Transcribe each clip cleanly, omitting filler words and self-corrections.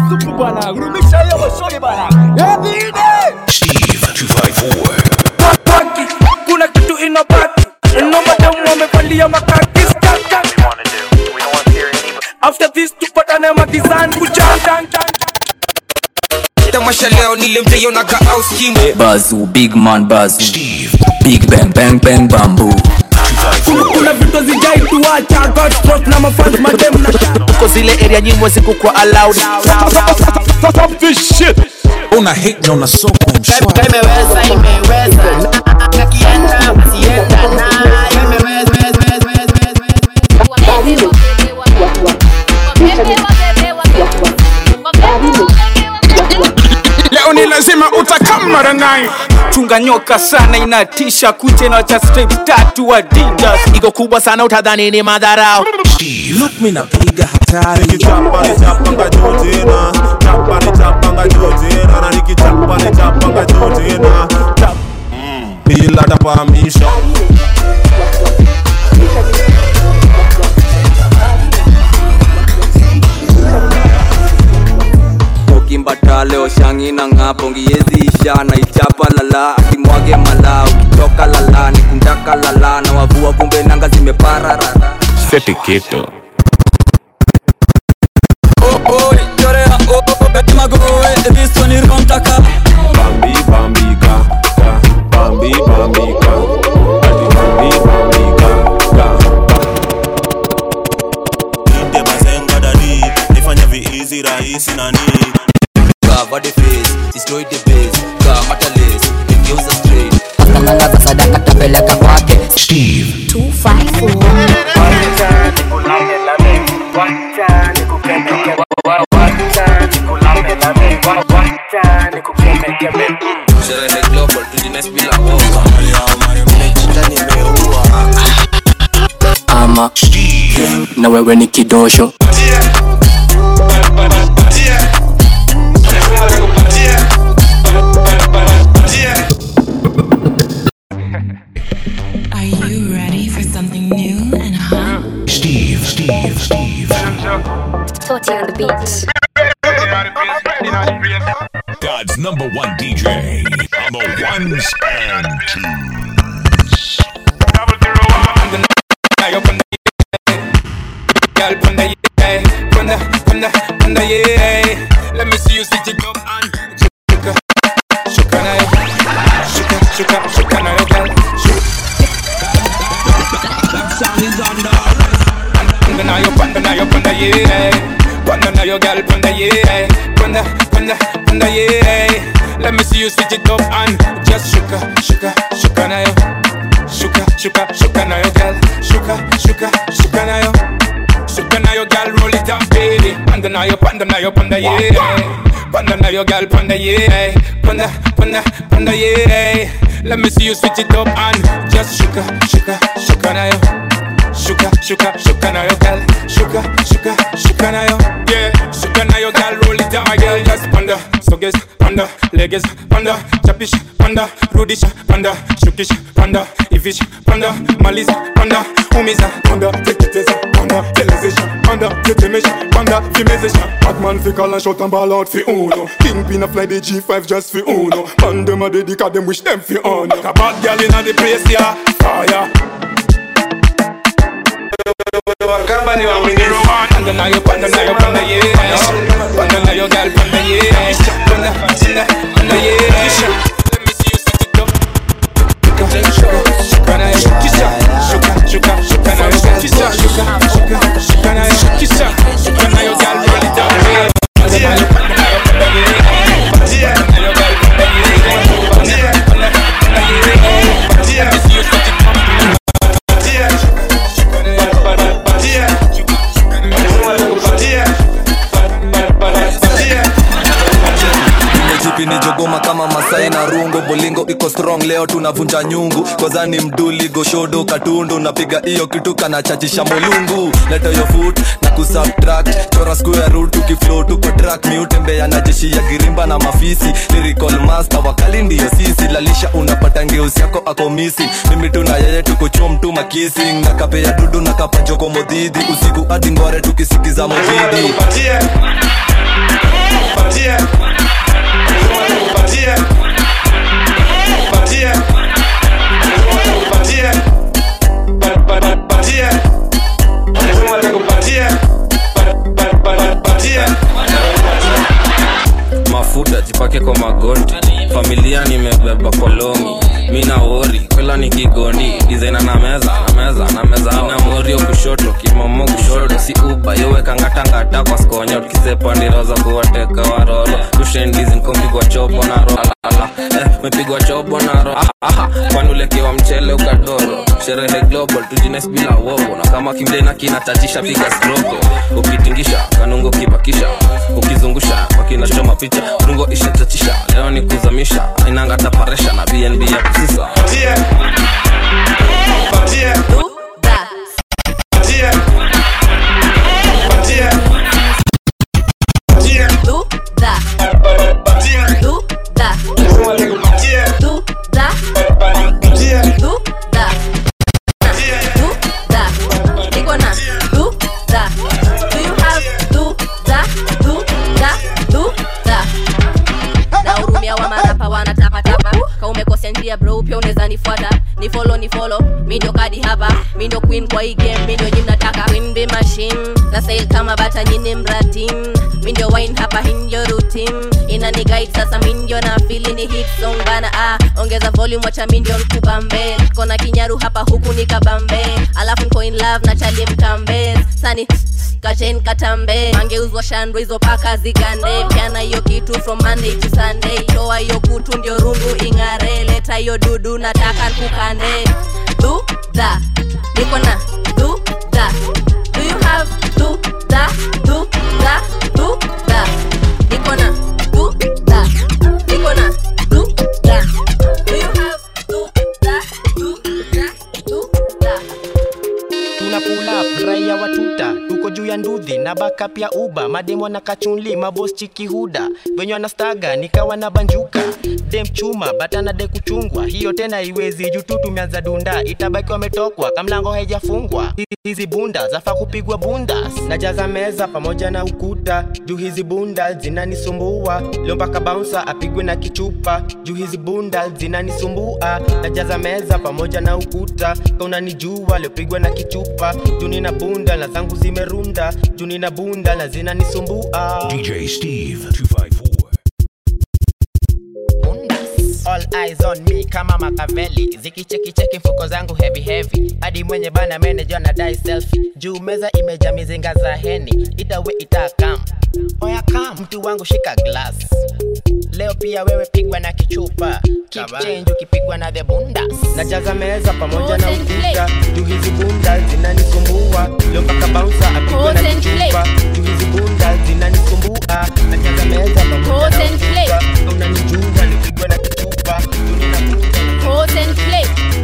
supu bana. Rumisha ya washoge bana. Steve 254. Kuna kitu inabaki. No madam wamevalia makaki skaka. After this tupatane magizani kujanga. Tamasha leo nilimteyo na kaos kimbo. Bazoo, big man Bazoo. Steve. Big bang bang bang bamboo. Kuna vitu zijai tuacha. God stroke na mafans madem na shaka. Uko zile area nyingi wasiku kwa allowed. Stop this shit. Una hit na una soko mshwa. Imeweza Nakienda sienda na imeweza leo ni lazima utakamara nayo. Chunga nyoka sana inatisha. Kuche na cha strip tatu Adidas. Iko kubwa sana utadhani ni madharau. Look me na piga hatari. Nikichapa ni chapanga jotina. Chapa ni chapanga jotina. Na nikichapa ni chapanga jotina. Bila tapamisha. Kimbata leo shangi na ngapo ngiyezi isha na ichapa lala akimwage mala ukitoka lala nikundaka lala na wavua kumbe nanga zimeparara Seti kito Chorea betima goe this one is kontaka Bambi bambi ka Bambi bambi ka Bambi bambi ka Inde mazenga dadi nifanya easy rahisi nani Body face, destroy the base Kamatalis, ingeuza straight Kananga za sadaka tapeleka kwake Steve 254 Sherehe global, tujines bila oka Ama na wewe ni kidosho Are you ready for something new and hot? Steve 40 on the beat. God's #1 DJ on the ones and twos. Let me see you sit it up and shuka na yo. Shuka na yo girl. That song is on the panda na yo yeah. Panda na yo girl panda yeah. Panda yeah. Let me see you sit it up and just shuka na yo. Shuka na yo girl. Shuka na yo. Shuka na yo girl, roll it up, baby. Panda na yo yeah. Panda na yo girl, panda yeah. Panda yeah. Let me see you switch it up and just shuka na yo. Shuka na yo girl. Shuka na yo. Yeah, shuka na yo girl, roll it up, my girl. Just panda, soges, panda, leges, panda, chapish, panda, rudish, panda, shukish, panda, ifish, panda, malis, panda, umiza, panda, tekiteza, panda, television, panda, tetemesh, panda, fimezesha. Batman fi call and shot and ball out fi uno. Kingpin a fly the G5 just fi uno. Man dem a dedica dem wish dem fi on. A bad girl inna the place, yeah, fire. Company wa mini roman. Panda na yo yeah. Panda na yo girl, panda yeah. Panda yeah. Let me see you set it up. Shuka na yo. Shuka na yo. Shuka na yo girl, roll it down. Panda na yo Let me see you set it up. Ni jogoma kama Masai na rungo. Bolingo iko strong leo tunavunja nyungu. Koza ni mduli goshodo katundu. Napiga iyo kitu kana chachisha molungu. Leta yo foot na kusubtract. Chora square root tukiflow tuko track. Miutembea na jeshi ya girimba na mafisi. Lyrical master wakali ndiyo sisi. Lalisha unapata ngeusi yako ako missing. Mimi tuna yeye tuko chom tu makissing. Na kape ya dudu na kapa joko modidi. Usiku hadi ngore tukisikiza modidi. Mafuta jipake kwa magoti, familia nimebeba kolongi. Mina wori, kwela ni kigoni, designer na meza na morio kushoto, kimomo kushoto. Si uba, yowe kangata kwa skonyo. Kisepa ndiroza kuwateka waroro. Kushendizi nkompigwa chobo na rola. Mepigwa chobo na rola. Kwanulekewa mchele ukadoro. Sherehe global, tujines bila wobo. Na kama kimdena kinatatisha piga stroko. Ukitingisha, kanungo kibakisha. Ukizungusha, wakina choma picha. Rungo ishatatisha, leo ni kuzamisha. Inanga taparesha na BNB ya kusisa. Patia do that. Patia do that. Patia do that. Patia do that. Patia do that. Do that. Nikona do that. Do you have do that? Do that. Do that. Na urumia wa marapa wanatapa tapa. Kaumekosea njia bro, pia unaweza nifuata. Ni follow, mi ndio kadi hapa. Mi ndio queen kwa hii game, mi ndio nyimnataka. Queen be machine, na sail kama bata nyini mratim. Mi ndio wine hapa, hii ndio routine. Inani guide sasa, mi ndio na feeling ni hit song bana. Ongeza volume, wacha mi ndio nkubambe. Kona kinyaru hapa huku nikabambe. Alafu nko in love na chali mkambe. Sani kachen katambe, mangeuzwa shandwe hizo paka zigande. Piana hiyo kitu from Monday to Sunday. Toa hiyo kutu ndio rungu ingare. Leta hiyo dudu nataka nkukande. Do that, nikona do that. Do you have do that? Do that, do that. Nikona do that, nikona do that. Do you have do that? Do that, do that. Tuna pull up, raia watuta. Tuko juu ya nduthi na backup ya Uber. Mademo na kachunli, maboss chiki huda. Wenye wanastaga, nikawa na banjuka. Dem chuma, batana de kuchungwa. Hiyo tena iwezi juu tu tumeanza dunda. Itabaki wametokwa, kamlango haijafungwa. Hizi bunda, zafa kupigwa bundas. Najaza meza pamoja na ukuta. Juu hizi bunda, zinanisumbua. Leo mpaka bouncer, apigwe na kichupa. Juu hizi bunda, zinanisumbua. Najaza meza pamoja na ukuta. Kauna nijua, leo pigwe na kichupa. Juu nina bunda, na zangu zimerunda. Juu nina bunda, na zinanisumbua. DJ Steve 254. All eyes on me kama Makaveli. Ziki cheki mfuko zangu heavy. Hadi mwenye bana manager na dai selfie. Juu meza imejaa mizinga za heni. Itawe itakam. Oya kam, mtu wangu shika glass. Leo pia wewe pigwa na kichupa. Keep change ukipigwa na the bundas. Najaza meza pamoja na ukuta. Juu hizi bunda zinanisumbua. Leo mpaka bouncer apigwa na kichupa. Juu hizi bunda zinanisumbua. Najaza meza pamoja na ukuta. Unanijua nipigwa na kichupa. Pause and play.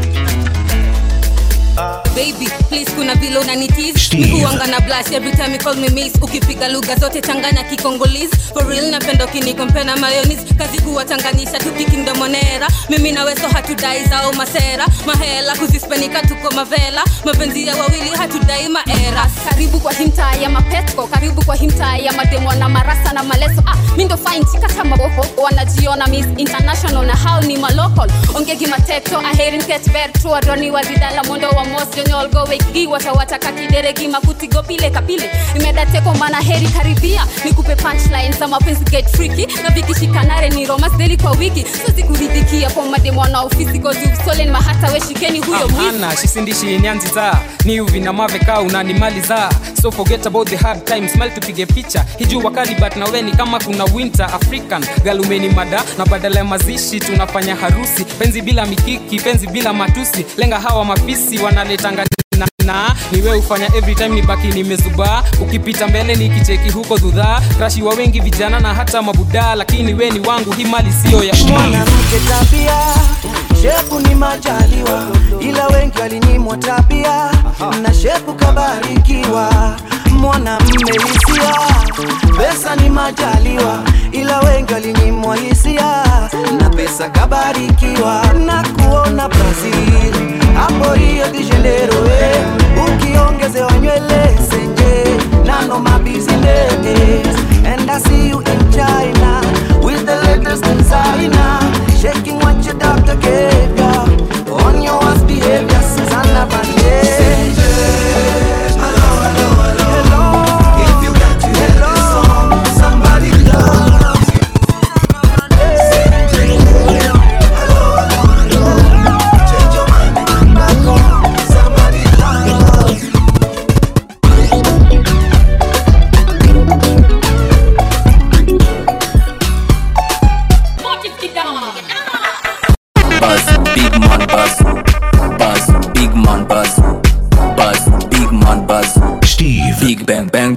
Baby, please kuna vile unanitease. Nikuanga na blast every time you call me miss. Ukipiga lugha zote changanya kikongolese. For real napenda ukinikompare na mayonnaise. Kazi kuwachanganisha tukikindomonera. Mimi na weso hatudai zao masera. Mahela kuzispenika tuko mavela. Mapenzi ya wawili hatudai maera. Karibu kwa himta ya mapetko. Karibu kwa himta ya mademo na marasa na maleso. Mindo fine chika kama boho. Wanajiona Miss International na hao ni malokal. Ongegi mateto aherin ketbertu. Adoni wazidala mondo wa most all go weki watawataka kideregi makuti go pile kapile imedate kwa maana heri karibia nikupe punchline za mapenzi get freaky na vikishikanare ni romance daily kwa wiki sisi kuridhikia kwa mademo na ofisi go you stolen mahata we shikeni huyo mwizi ana shisindishi nyanzi za ni uvina maveka unanimaliza so forget about the hard times smile tupige picha hiju wakali but na weni kama kuna winter African galumeni mada na badala ya mazishi tunafanya harusi penzi bila mikiki penzi bila matusi lenga hawa mapisi wanaletanga na niwe ufanya every time nibaki nimezuba ukipita mbele nikicheki huko dhudha crush wa wengi vijana na hata mabuda lakini we ni wangu hii mali sio ya mwanamke tabia shepu ni majaliwa ila wengi walinyimwa tabia na shepu kabarikiwa mwanamume hisia pesa ni majaliwa ila wengi walinyimwa hisia na pesa kabarikiwa na kuona Brazil hapo Rio de Janeiro ukiongezewa nywele senje nano my business and I see you in China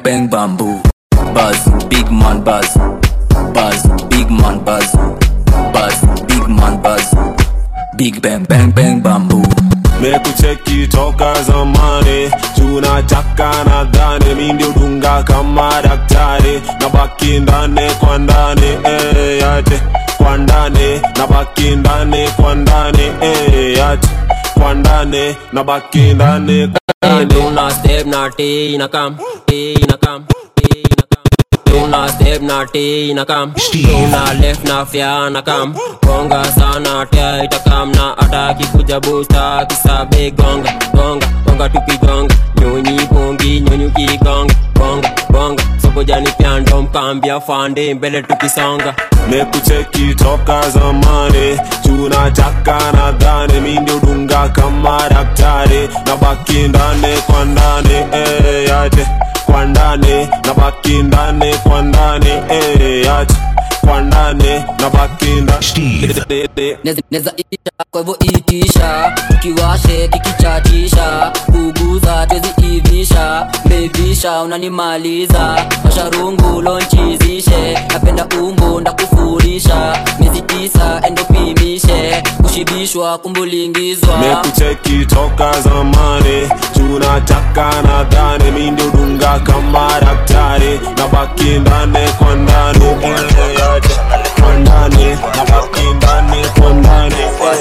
bang bamboo. Buzz, big man buzz. Buzz, big man buzz. Buzz, big man buzz. Big bang bang bang bamboo. Mekucheki toka zamani, tunataka nadhani mimi ndio dunga kama daktari, nabaki ndani kwa ndani yate kwa ndani, nabaki ndani kwa ndani yate kwa ndani, nabaki ndani kwa ndani. Tuna step na T inakam, T inakam. Tuna step na T inakam, tuna left na fya nakam. Gonga sana tia itakam na ataki kuja booster kisabe gonga gonga gonga tukigonga nyonyi bongi nyonyi kigonga gonga gonga soko jani piando mkambia fande mbele tukisonga. Mekucheki toka zamani, tunataka nadhani mimi ndio dunga kama daktari, nabaki ndani kwa ndani yate kwa ndani, nabaki ndani kwa ndani yate kwa ndani, nabaki ndani. Neza ita kwa hivyo itisha, kiwashe kikichatisha, kuguza twezi ivisha, mevisha unanimaliza, masharungu lonchizishe, napenda umbo ndakufurisha, miezi 9 endopimishe, kushibishwa kumbulingizwa. Mekucheki toka zamani, tunataka nadhani mimi ndio dunga kama daktari, nabaki ndani kwa ndani kwa ndani, nabaki ndani kwa ndani.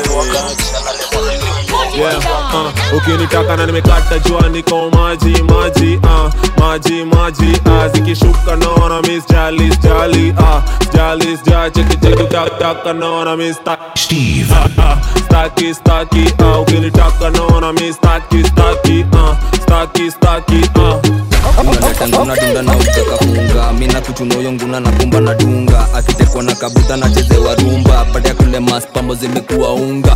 Ukinitaka na nimekata jua niko maji maji maji maji zikishuka naona miss Jalis Jali Jalis Jali cheki taka naona miss Steve Staki Staki ukinitaka naona miss Staki Staki Staki Staki unaleta nguna dunda na utaka funga, mina kuchunoyo nguna na kumba na dunga, akitekwa na kabuta na chezewa rumba, pati ya kule mas pambo zimekuwa unga.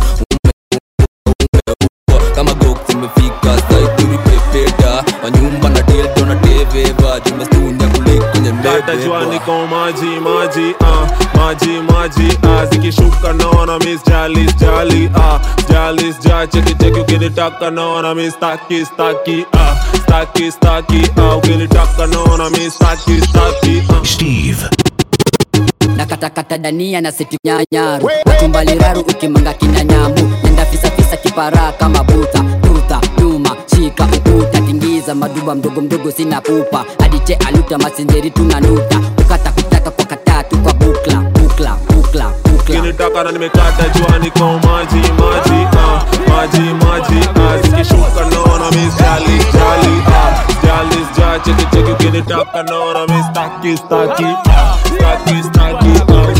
Kama gok zimefika saituri pepeta, wanyumba na dildo na teveva, jumestunya kulik kwenye mbebe. Data jua niko maji maji maji maji zikishuka naona miss Jalis Jali Jalis Jali cheki ukinitaka naona miss Staki Staki Staki Staki ukinitaka naona miss Staki Staki Steve Nakatakata dania na seti nyanyaru, matumbali raru ukimanga kina nyambu, nenda fisa fisa kipara kama buta tuta nyuma shika ukuta, tingiza maduba mdogo mdogo sina pupa, adiche aluta masinjeri tunanuta, ukata kutaka kwa katatu kwa bukla bukla bukla bukla. Ukinitaka na nimekata jua niko maji maji maji maji zikishuka naona miss Jalis Jali Jalis Jali cheki ukinitaka naona miss Staki Staki Staki Staki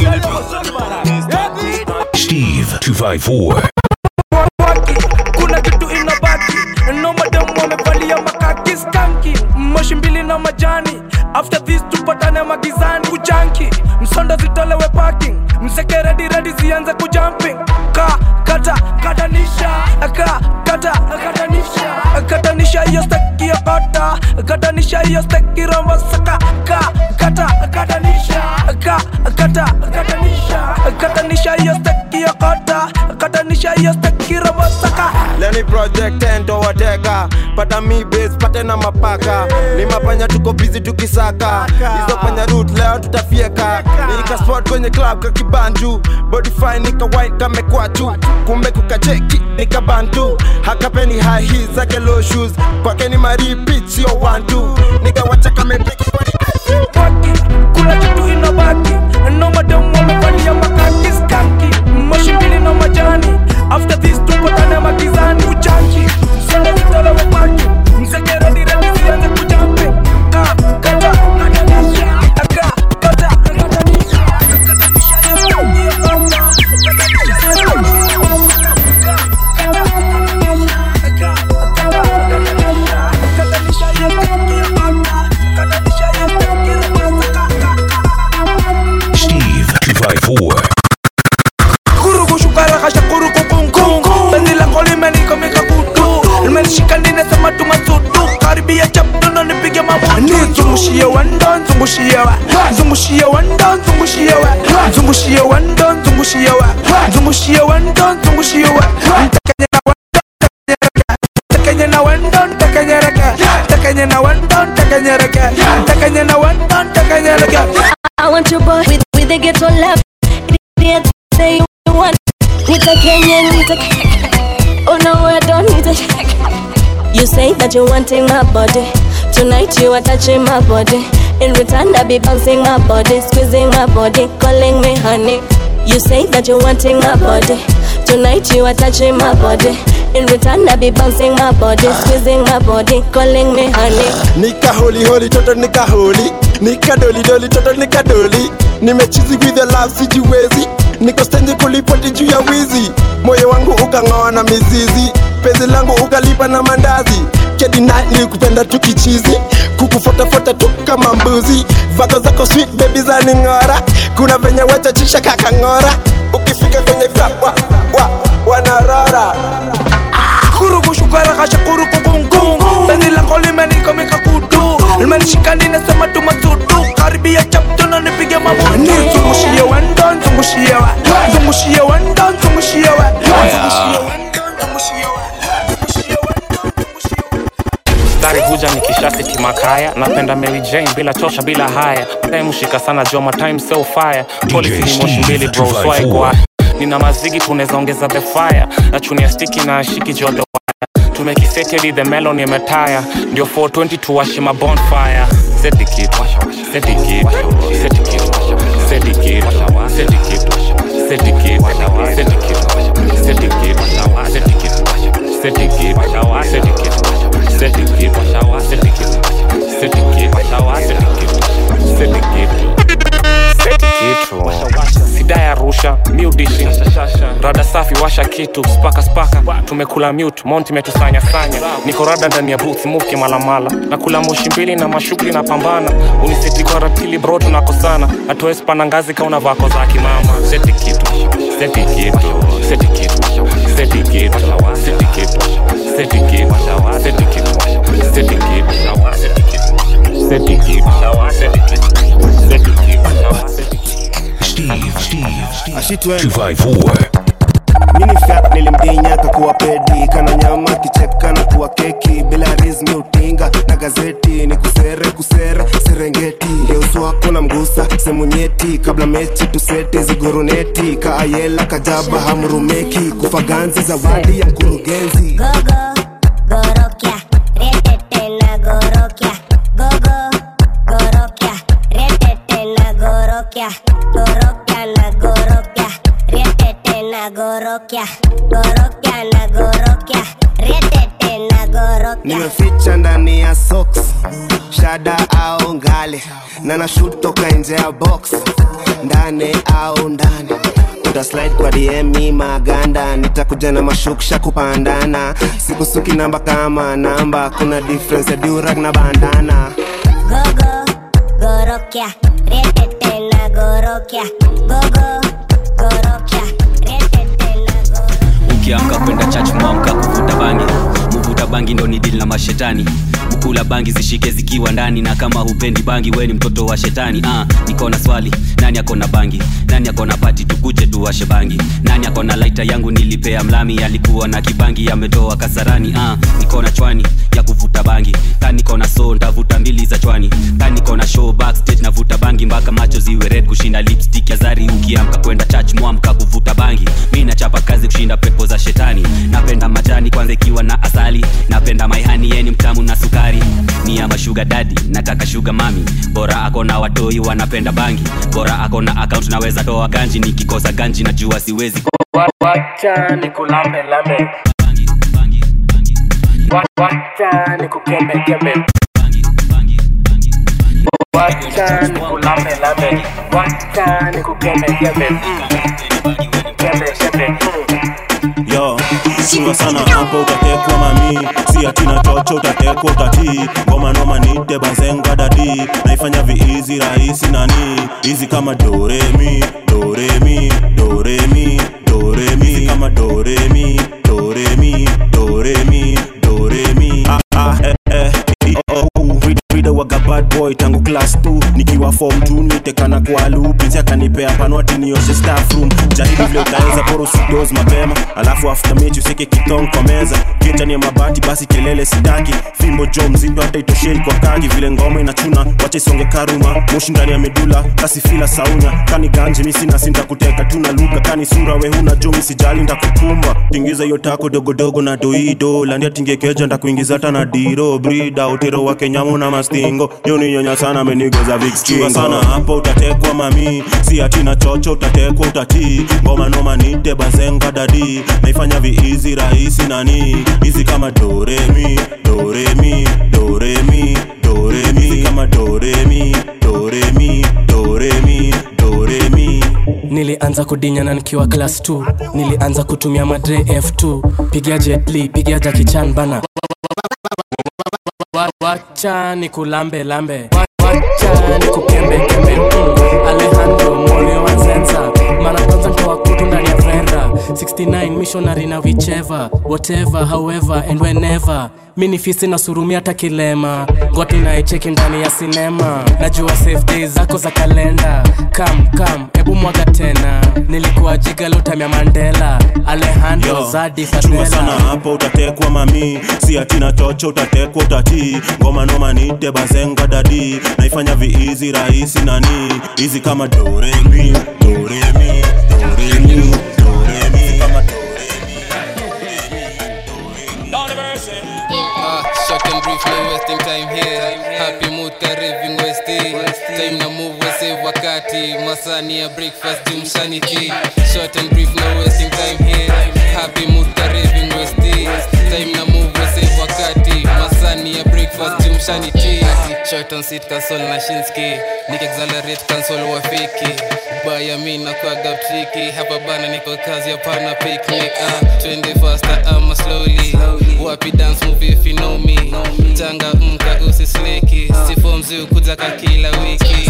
Steve 254. Kuna kitu inabaki, no madam wamevalia makaki skanki, moshi mbili na majani. After this tupatane magizani, kujanki msonda zitolewe parking, mseke ready zianze kujumping. Katanisha katanisha hiyo steki ya kota, katanisha hiyo steki rombo saka katanisha katanisha hiyo steki ya kota, katanisha hiyo steki rombo saka. Lenny project endo wateka, pata mi base pate na mapaka, ni mapanya tuko busy tukisaka, hizo panya root leo tutafieka. Nika spot kwenye club kakibanju, body fine nika white kame kwatu, kumbe kukacheki nika bantu, hakapeni high heels zake low shoes, kwake ni repeat sio 1-2, nika wacha kame peki kwa kuna kitu inabaki, no madam wamevalia makaki skanki, moshi mbili na majani. After this tupatane magizani, kujanki msonda zitolewe parking, mseke ready zianze kujumpe. Steve 254. Kurugu shukara kasha kurugu kungu, bendi la koli meniko mika kutu, nimelishika nine sema tumasudu, karibia chaptuno nipige mabutu. Zungushie wando, zungushie wa, zungushie wando, zungushie wa, zungushie wando, zungushie wa, zungushie wando, zungushie wa. Tekenye na wando, tekenye reke, tekenye na wando, tekenye reke, Takanya na one ton, takanya na girl. I want your boy with the ghetto love. Idiot say you want. Nita Kenya, Nita. Oh no, I don't need it. You say that you're wanting my body. Tonight you are touching my body. In return I be bouncing my body, squeezing my body, calling me honey. You say that you're wanting my body. Tonight you are touching my body. In return I be bouncing my body, squeezing my body, calling me honey. Nika holy holy toto nika holy. Nika doli doli toto nika doli. Nimechizi with the love sijiwezi. Niko stendi kulipoti juu ya wizi. Moyo wangu ukang'oa na mizizi. Penzi langu ukalipa na mandazi. Kedi night nilikupenda tu kichizi. Kukufuata tu kama mbuzi. Vako zako sweet baby za ning'ora. Kuna venye wacha chisha kakang'ora. Ukifika kwenye club wanarora. Kurugu shukara kasha kurugu kungu. Penzi lako limenikomika kudu. Limenishika ninasema tu matudu. Karibia chapto na nipige mabudu. Zungushie wendon, zungushie wa. Zungushie wendon, zungushie wa. Dari huja nikisha siti makaya. Napenda Mary Jane bila tosha bila haya. Time mushika sana Joma time so fire. Policy ni moshi mbili bro swai kwa. Nina mazigi tuneza ongeza the fire. Na chunia stiki na shiki jodo wire. Tumekiseti the melon yemetaya. Ndio 420 tuwashi ma bonfire. Seti kit, seti kit, seti kit, seti kit, seti kit, seti kit, seti kit, seti kit, seti kit, seti kit, seti kit. Set it kid, set it kid, set it kid, set it kid, set it kid. Sida ya rusha, miudishi, rada safi washa kitu, spaka, tumekula mute, monti metusanya sanya. Niko rada ndani ya booth, muke malamala. Nakula moshi mbili na mashukli na pambana. Uniseti kwa ratili bro tunakosana. Atoe spana ngazi kauna vako za kimama. Set it kid, set it kid, set it kid, set it kid, set it kid, set it kid, set it kid. Steve 254. Mini fat nilimdinya kakuwa pedi. Kana nyama kicheka na kuwa keki. Bila rizmi utinga na gazeti. Ni kusere Serengeti. Leo wako na mgusa semu nyeti. Kabla mechi tusete ziguruneti. Kaayela kajaba hamurumeki. Kufaganzi zawadi ya mkurugenzi. Gorokia, retete na gorokia. Gorokia, retete na gorokia. Gorokia na gorokia, retete na gorokia. Gorokia na gorokia, retete na gorokia. Nimeficha ndani ya socks, shada au ngale. Na nashoot toka nje ya box, ndani au ndani. Slide kwa DM maganda. Nitakuja na mashuksha kupandana. Sikusuki namba kama namba. Kuna difference ya durag na bandana. Gorokia, retete na gorokia. Gorokia, retete na gorokia. Ukiamka kwenda church mwamka kuvuta bangi. Muvuta bangi ndo ni deal na mashetani. Ukula bangi zishike zikiwa ndani. Na kama hupendi bangi we ni mtoto wa shetani. Niko na swali, nani akona bangi? Nani akona pati tukuje tuwashe bangi? Nani akona lighter yangu nilipea mlami? Alikuwa na kibangi ametoa kasarani. Niko na chwani ya kuvuta bangi. Kani niko na so ntavuta mbili za chwani. Kani niko na show backstage navuta bangi mpaka macho ziwe red kushinda lipstick ya Zari. Ukiamka kwenda church mwamka kuvuta bangi. Mimi nachapa kazi kushinda pepo za shetani. Napenda majani kwanza ikiwa na asali. Napenda maihani yeni mtamu na sukari. Ni ama sugar daddy, nataka sugar mami. Bora akona watoi wanapenda bangi. Bora akona account naweza toa ganji. Nikikosa ganji najua siwezi. Wacha nikulambe lambe. Wacha nikukembe kembe. Wacha nikulambe lambe. Wacha nikukembe kembe. Kembe kembe. Yo, chunga sana hapo utatekwa mami. Si atina chocho utatekwa utatii. Ngoma noma nite bazenga dadi. Naifanya vi-easy rahisi nani. Easy kama do re mi, do re mi, do re mi, do re mi. Easy kama do re mi, do re mi, do re mi, do re mi. Reader waga bad boy tangu class 2 nikiwa form 2 nitekana kwa loop nzi akanipea panwati nioshe staff room jaribu vile utaweza poro sidoz mapema alafu after mechi useke kitong kwa meza kenja ni mabati basi kelele sitaki fimbo jo mzito hata itoshei kwa kagi vile ngoma inachuna wache songe karuma moshi ndani ya medula kasi fila saunya kani ganje misi na sinta kuteka tuna luka kani sura we huna jo misi jali ndakukumba tingiza hiyo tako dogo dogo na doido landia tingekeja ndakuingiza hata na diro brida utero wa kenyamu na mastingo yoni nyonya sana menigeza vikstingo sana hapo utatekwa mami si atina chocho utatekwa utatii ngoma noma nite bazenga dadi naifanya easy rahisi nani easy kama do re mi do re mi do re mi do re mi kama do re mi do re mi do re mi do re mi. Nilianza kudinyana nikiwa class 2 nilianza kutumia madre F2 pigia Jet Li pigia Jackie Chan bana wacha nikulambe lambe wacha nikupembe kembe Alejandro Molio Wanzenza mara kwanza ntoa kutu ndani ya frenda 69 missionary na whichever whatever however and whenever mini fisi na surumi hata kilema ngoti na icheki ndani ya sinema najua safe days zako za kalenda come ebu mwaga tena nilikuwa jigalota mya Mandela Alejandro Zadi Fadela sana hapo utatekwa mami si atina chocho utatekwa utatii ngoma noma nite bazenga dadi naifanya easy rahisi nani easy kama do re mi do re mi do re mi do re mi kama do short and brief, no wasting time here. Happy mood kariving westi. Time na move we save wakati. Masani ya breakfast jumshani tea. Short and brief, no wasting time here. Happy mood kariving westi. Time na move we save wakati. Masani ya breakfast jumshani tea. Short on seat console na Shinski. Nik accelerate console wa fiki. Baya mina kwa gap tricky. Hapa bana niko kazi ya pana picnic. Twende faster ama slowly. Wapi dance move if you know me. Tanga mka usisleki. Sifomzi ukutaka kila wiki.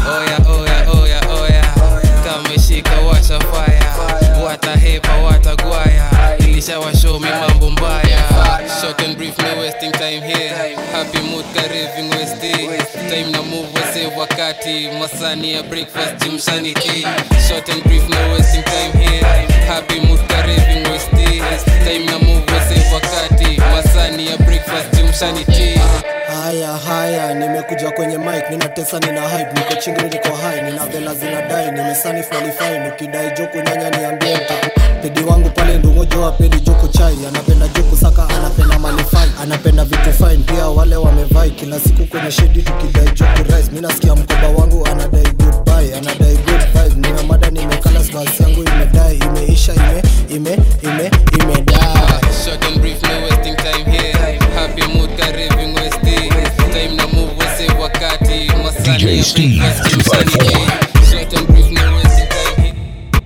Oya kameshika washa fire. Wata hepa wata guaya. Ilisha washow me mambo mbaya. Short and brief no wasting time here. Happy mood kariving westi. Time na move we save wakati. Masani ya breakfast jimshani tea. Short and brief no wasting time here. Happy mood kariving westi. Time na move we save wakati. Masani ya breakfast jimshani tea. Haya nimekuja kwenye mic ninatesa nina hype niko chingri niko high nina vela zinadai nimesani qualify nikidai joku nyanya niambie pedi wangu pale ndungo joa pedi joku chai anapenda joku saka anapenda malifai anapenda vitu fine pia wale wamevai kila siku kwenye shedi tukidai joku rise mimi nasikia mkoba wangu anadai goodbye anadai good vibes nina mada nimekala basi yangu imedai imeisha imedai short and brief no wasting time here happy mood kariving westi time na move we save wakati masani DJ Steve 254 short and brief no wasting time here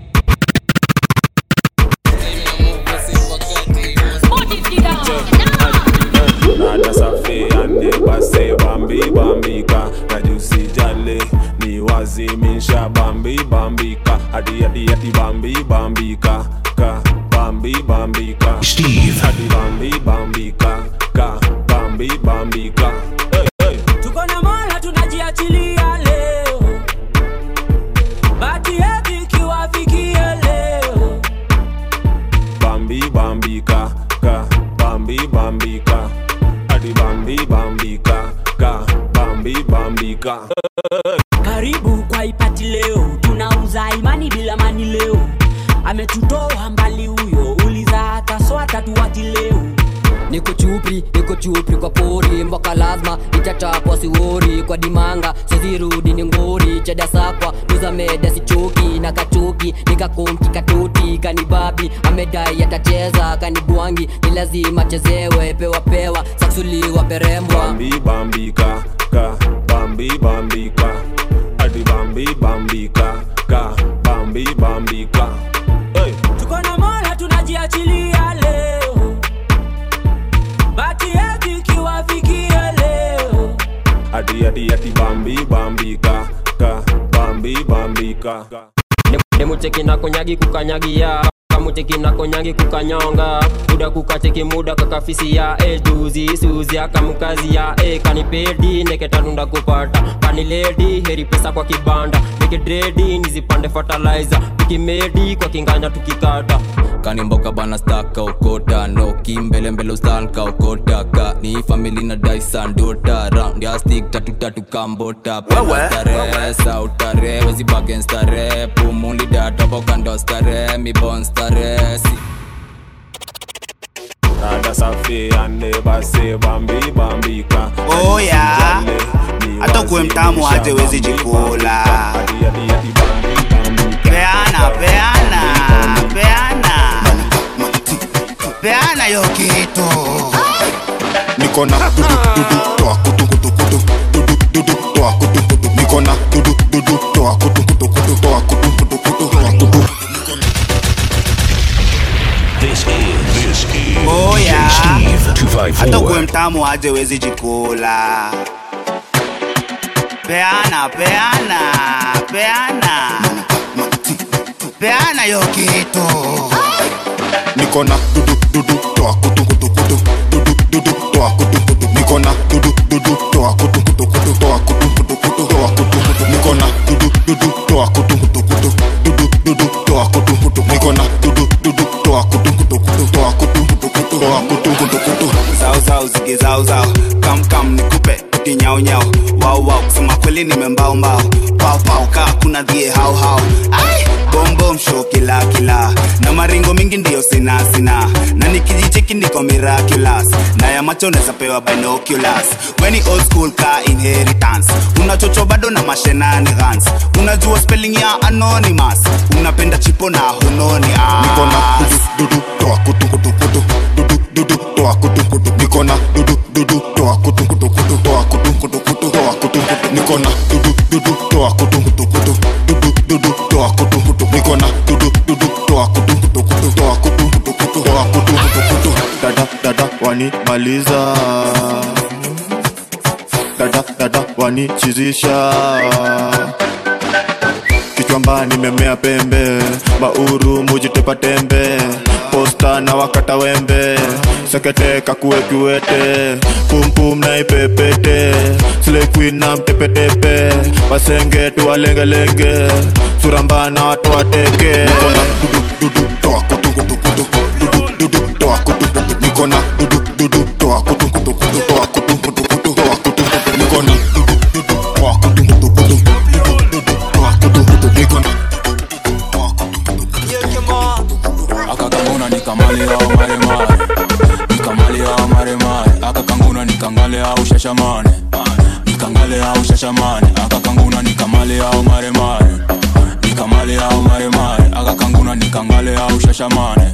time na move we save wakati nada safi ande base bambika na juicy jale ni wazimisha bambika hadi bambika ka bambika Steve hadi bambika ka bambika hey. Tuko na mola tunajiachilia leo bati yetu ikiwafikia leo bambika ka bambika hadi bambika ka bambika karibu kwa ipati leo tunauza imani bila mani leo ametutoa mbali huyo uliza hata swata tuwati leo niko chupri kwa pori mboka lazima itachapwa siwori kwa dimanga sozirudi ni ngori cheda sakwa tuza meda sichoki na kachoki nikakonki katoti kanibabi amedai atacheza kanibwangi ni lazima chezewe pewa saksuliwa perembwa bambika ka bambika hadi bambika ka bambika hey. Tuko na mola tunajiachilia leo bati yetu ikiwafikia leo hadi bambika ka bambika Demu cheki na konyagi kukanyagia kamutiki na konyangi kukanyonga muda kukatiki muda kakafisi ya juzi suzi akamukazi ya kanipedi neketanunda kupata kaniledi heri pesa kwa kibanda nikedredi nizipande fertilizer tukimedi kwa kinganya tukikata kanimboka bana staka ukota no kimbele mbele ustanka ukota ka ni family na Dyson dota round ya stick tatu kambota pala stare sautare wezi bagen stare pumuli data bokando stare mi bon stare si Nada safi ande basi bambika. Oh yeah, hata kuwe mtamu aje wezi jikula. Peana yo kitu. Niko na dudu toa kutu dudu toa kutu niko na dudu toa kutu toa kutu. This is Oh yeah, Steve 254. hata kuwe mtamu aje wezi jikula. Peana yo kitu. Niko na dudu toa kutu dudu toa kutu niko na dudu toa kutu toa kutu niko na dudu toa kutu dudu toa kutu niko na dudu toa kutu toa kutu. Zao zige zao kam nikupe kinyao nyao wow kusema kweli nimembao pao ka kuna dhie hao ai bom show kila na maringo mingi ndio sina na nikijicheki ndiko miraculous na ya macho neza pewa binoculars when old school ka inheritance unachocho bado na mashenani guns unajua spelling ya anonymous unapenda chipo na hunoni niko na dudu toa kutu dudu toa kutu niko na dudu toa kutu toa kutu niko na dudu toa kutu dudu toa kutu niko na dudu toa kutu toa kutu. Dada wani maliza dada wani chizisha kichwamba nimemea pembe bauru mujitepa tembe posta na wakata wembe sekete kakue kiwete pum na ipepete slay queen na mtepetepe basenge tuwalengelenge suramba na watu wateke niko na dudu toa kutu dudu toa kutu niko na dudu toa kutu toa kutu niko na dudu toa kutu toa kutu niko na akakanguna nikamali au maremare akakanguna nikangale au shashamane akakanguna nikamali au maremare akakanguna nikangale au shashamane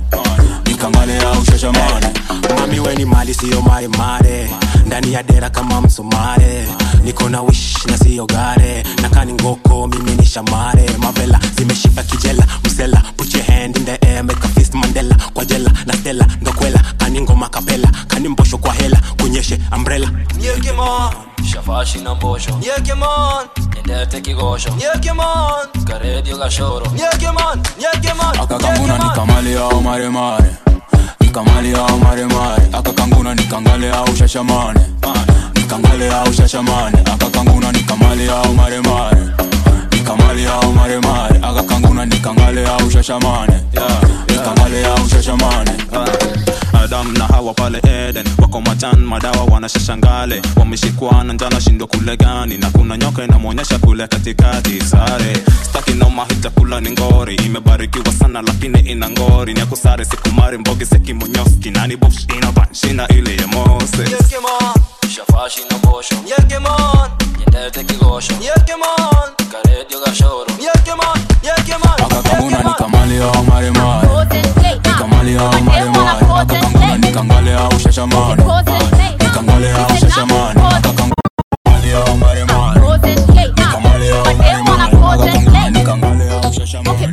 mami weni mali siyo mare ndani ya dera kama msumare niko na wish na siyo gare na kani ngoko mimi ni shamare mavela zimeshiba kijela msela put your hand in the air make a fist Mandela kwa jela na stella ndokwela kani ngoma kapela kani mbosho kwa hela kunyeshe umbrella Yekemon shafashi na mbosho Yekemon Nendete kigosho Yekemon Karedio gashoro Yekemon akakanguna nikamali au maremare akakanguna nikangale au shashamane akakanguna nikamali au maremare akakanguna nikangale au shashamane Adam na Hawa pale Eden wako matan madawa wanashashangale wameshikwa na njana shindo kule gani na kuna nyoka inamuonyesha kule katikati sare staki no mahita kula ni ngori imebarikiwa sana lakini ina ngori ni akusare sikumari mbogi seki monyoski nani bush ina banshina ile ya Moses Yekemon shafashi na mbosho Yekemon Nendete kigosho Yekemon Karedio gashoro Yekemon akakanguna nikamali au maremare akakanguna nikangale au shashamane akakangale au shashamane akakangale au maremare akakanguna nikangale au shashamane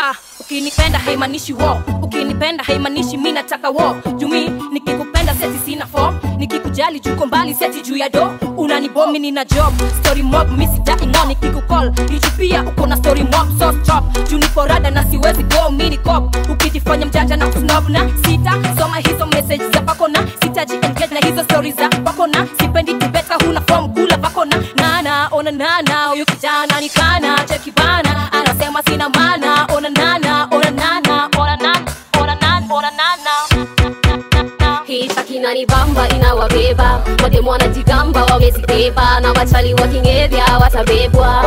Ukinipenda haimanishi wo, ukinipenda haimanishi mimi nataka wo. Jumi nikikupenda seti sina form, nikikujali juko mbali seti juu ya do. Unanibomi nina job, story mob mimi sitaki ngao. Nikikucall nichupia uko na story mob so stop. Juu niko rada na siwezi go mini cop. Ukijifanya mjanja na kusnob na sita soma hizo message za pako na sitaji engage na hizo stories za pako na sipendi kubeta huna form kula pako na nana ona nana huyu kijana nikana cheki bana anasema sina maana ona nana ona nana ona nana ona nana ona nana. Hii takina ni bamba inawabeba mademu wanajigamba wamezibeba na wachali wakingevya watabebwa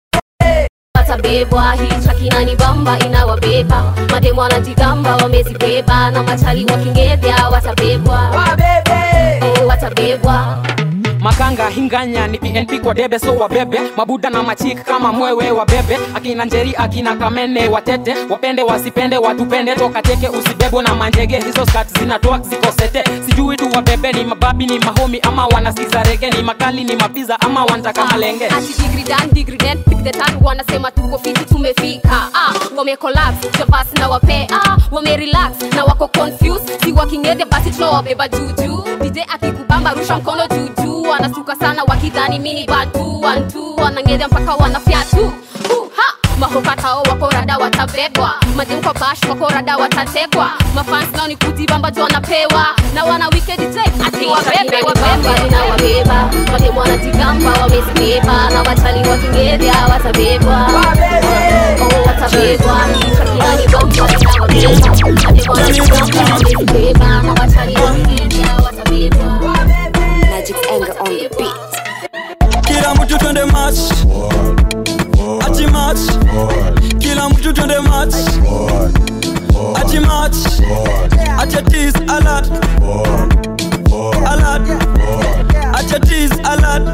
watabebwa. Hii takina ni bamba inawabeba mademu wanajigamba wamezibeba na wachali wakingevya watabebwa watabebwa. Makanga hinganya ni PNP kwa debe so wabebe mabuda na machik kama mwewe wabebe akina njeri akina kamene watete wapende wasipende watupende toka teke usibebo na manjege hizo skirt zinatoa zikosete sijui tu wabebe ni mababi ni mahomi ama wanasikiza rege ni makali ni mapiza ama wanataka malenge ati degree then pick the time wanasema tuko fiti tumefika wame collapse javas na wape wame relax na wako confused si wakingede basi tunawabeba juju DJ akikubamba rusha mkono juju wanasuka sana wakidhani mini bantu wantu wanangedea mpaka wanafyatu mahokatao wako rada watabebwa mademu kwa bash wako rada watatekwa mafans nao ni kujibamba juu wanapewa na wana weekend day ati wabebe inawabeba mademu wanajigamba wamezibeba na wachali wakingedea watabebwa watabebwa shakirani bomba inawabeba mademu wanajigamba wamezibeba na wachali wakingedea watabebwa. Magic's anger on the beat. Kila mtu twende match ati match kila mtu twende match ati match ati tease alert alert ati tease alert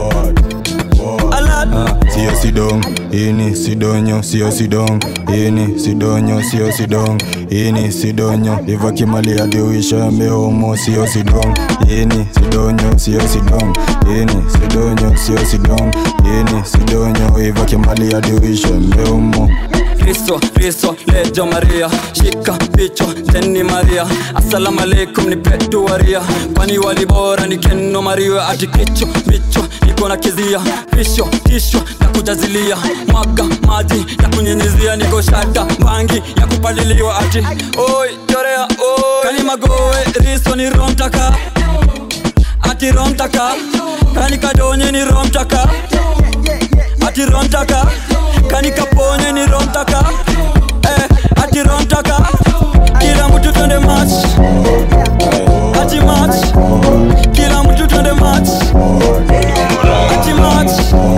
alert. Sio sidong ini sidonyo sio sidong ini sidonyo sio sidong ini sidonyo iva kimali adiwisha meomo sio sidong ini sidonyo sio sidong ini sidonyo sio sidong ini sidonyo iva kimali adiwisha meomo. Kristo, lejo Maria shika picho teni Maria assalamu alaikum ni petu waria kwani walibora ni keno Maria ati kicho picho niko na kizia kisho na kujazilia mwaga maji na kunyenyezia niko shata bangi ya kupaliliwa ati oi jorea oi kani magoe riso ni romtaka ati romtaka kani kadonye ni romtaka ati romtaka kani kaponye ni romtaka ati romtaka kila mtu twende match ati match kila mtu twende match ati match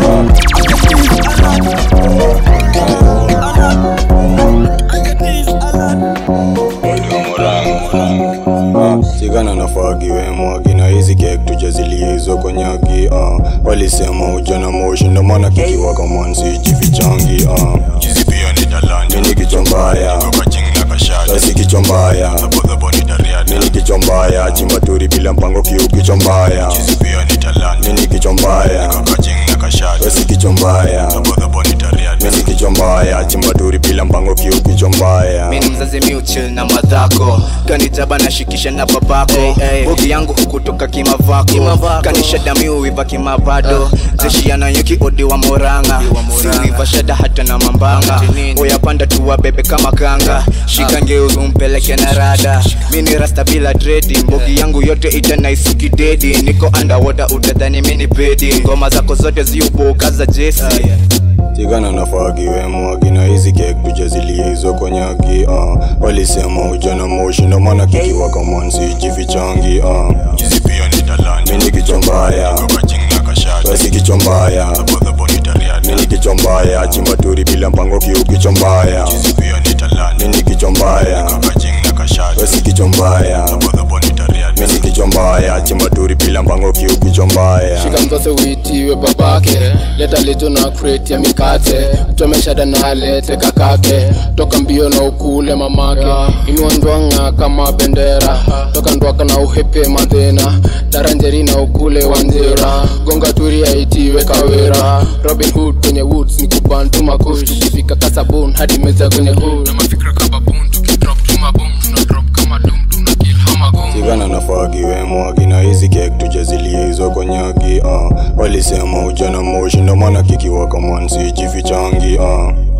Sigana na fagi we mwagi na hizi kek tujazilie hizo konyagi walisema ujana moshi ndo maana kikiwa kama nsi jifichangi jizi pia ni talani mini kichombaya basi kichombaya mini kichombaya chimbaturi bila mpango kiu kichombaya jizi pia ni talani mini kichombaya basi kichombaya mini kichombaya chimbaturi bila mpango kiu kichombaya. Mini mzazi miuchil na madhako kanitaba na shikisha na babako bogi yangu hukutoka kimavako kanisha damiu wiva kimavado zeshi yanayuki odi wa moranga siwiva shada hata na mambanga oya panda tuwa bebe kama kanga shika ngeuzu mpeleke na rada mini rasta bila dredi mbogi yangu yote itana isuki dedi niko underwater utadhani mini bedi ngoma zako zote ziuboka za jesi Sigana na fagi we mwagi na hizi kek tujazilie hizo konyagi walisema ujana moshi ndo maana kikiwa kama nsi jifichangi jizi pia ni talani mini kichombaya basi kichombaya mini kichombaya chimbaturi bila mpango kiu kichombaya jizi pia ni talani mini kichombaya basi kichombaya mini kichombaya chimbaturi bila bila mpango kiupicho mbaya. Shika mzose uitiwe babake, leta leto na crate ya mikate, utomeshada na alete kakake, toka mbio na ukule mamake, inua ndwanga kama bendera, toka ndwaka na uhepe madhena, taranjeri na ukule wanjera, gonga turi ya itiwe kawera, Robin Hood kwenye woods ni kubantu makush, tukifika kasabun hadi meza kwenye hood, na mafikra kababun tukidrop tumabun, tunadrop kama dum tunakill hamagun. Sigana na fagi we mwagi na hizi kek tujazilie hizo konyagi. Walisema ujana moshi ndo maana kikiwa kama nsi jifichangi.